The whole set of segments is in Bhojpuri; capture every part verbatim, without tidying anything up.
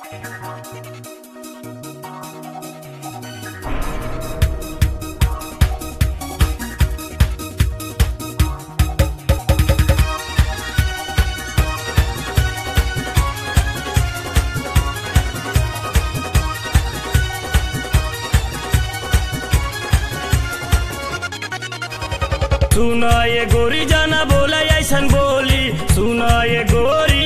सुना ये गोरी जाना बोला ऐसन बोली, सुना ये गोरी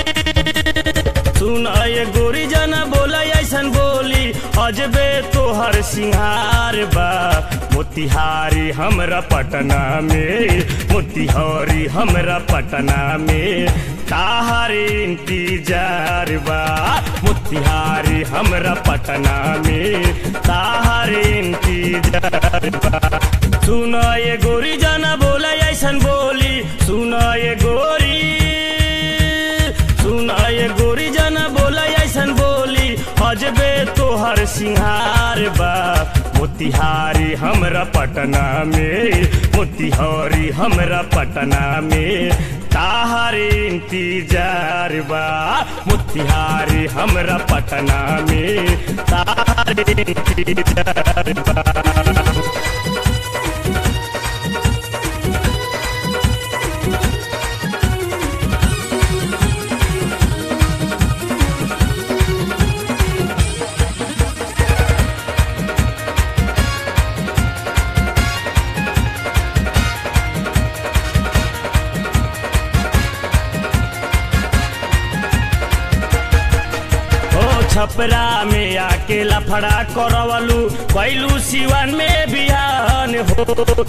सुना ये गोरी जाना बोला ऐसन बोली, अजबे तोहर सिंहार बा। मोतिहारी हमरा पटना में, मोतिहारी हमरा पटना में ताहर इंतजार बा। मोतिहारी हमरा पटना में ताहर इंतजार बा। सुना ये गोरी जाना बोला ऐसन बोली, सुना ये गोरी सुना ये गोरी जाना बोला ऐसन बोली, अजबे तोहर सिंहार बा। मोतिहारी हमरा पटना में, मोतिहारी हमरा पटना में ताहर इंतजार बा। मोतिहारी हमरा पटना में ताहर इंतजार बा। छपरा में आके लफड़ा करवलू, कैलू सिवान में बिहान हो।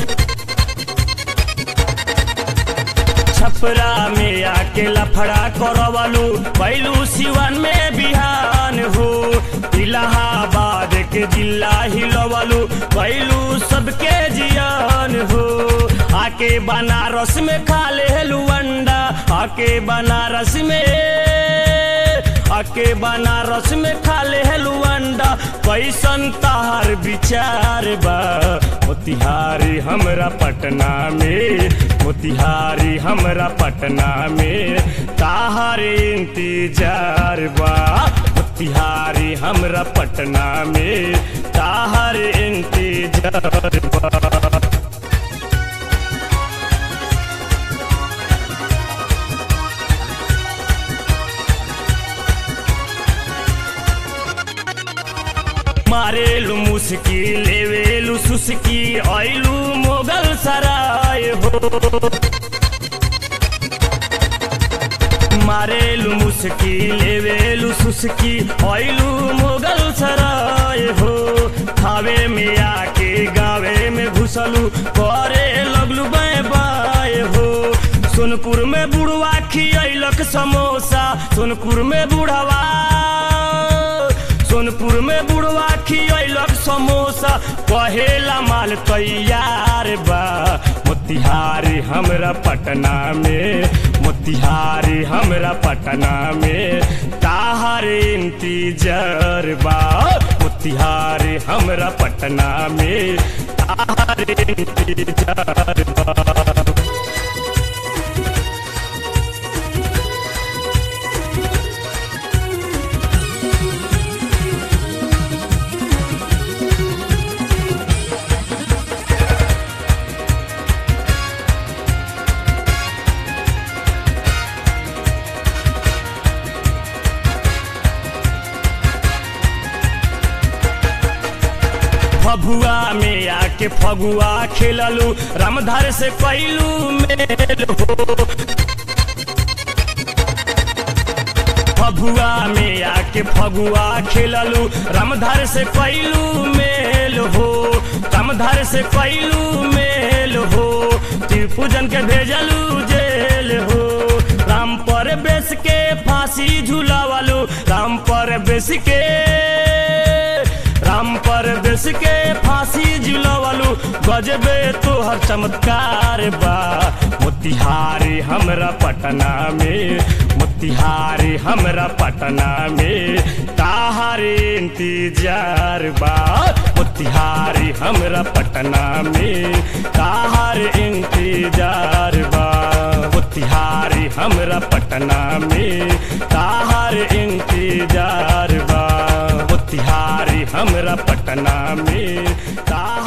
छपरा में आके लफड़ा करवलू, कैलू सिवान में बिहान हो। इलाहाबाद के जिला हिलवलू, कैलू सबके जियान हो। आके बनारस में खा लेलू अंडा, आके बनारस में आके बनारस में खा लेलू अंडा, कैसन ताहर विचार बा। मोतिहारी हमरा पटना में, मोतिहारी हमरा पटना में ताहर इंतजार बा। मोतिहारी हमरा पटना में ताहर इंतजार बा। मारेलू मुस्की लेवेलू सुस्की, आइलू मोगल सराय हो। मारेलू मुस्की लेवेलू सुस्की, आइलू मोगल सराय हो। खावे में आके गावे में घुसलू, करे लगलू बाय बाय हो। सोनपुर में बुढ़वा खियलक समोसा, सोनपुर में बुढ़वा सोनपुर में बुढ़वा खियलक समोसा, कहेला माल तैयार बा। मोतिहारी हमरा पटना में, मोतिहारी हमरा पटना में ताहर इंतजार बा। मोतिहारी हमरा पटना में ताहर इंतजार बा। फगुआ में आके फगुआ खेललू, रामधार से कैलू मेल हो। फगुआ में आके फगुआ खेललू, रामधार से कैलू मेल हो। रामधार से कैलू मेल हो, त्रिभुजन के भेजलू जेल हो। राम पर बेस के फांसी झूलावलू, राम पर बेस के राम पर देश के फांसी झूलावलू, गजबे तोहर चमत्कार बा। मोतिहारी हमरा पटना में, मोतिहारी हमरा पटना में ताहर इंतजार बा। मोतिहारी हमरा पटना में ताहर इंतजार बा। मोतिहारी हमरा पटना में ताहर इंतजार हमरा पटना में का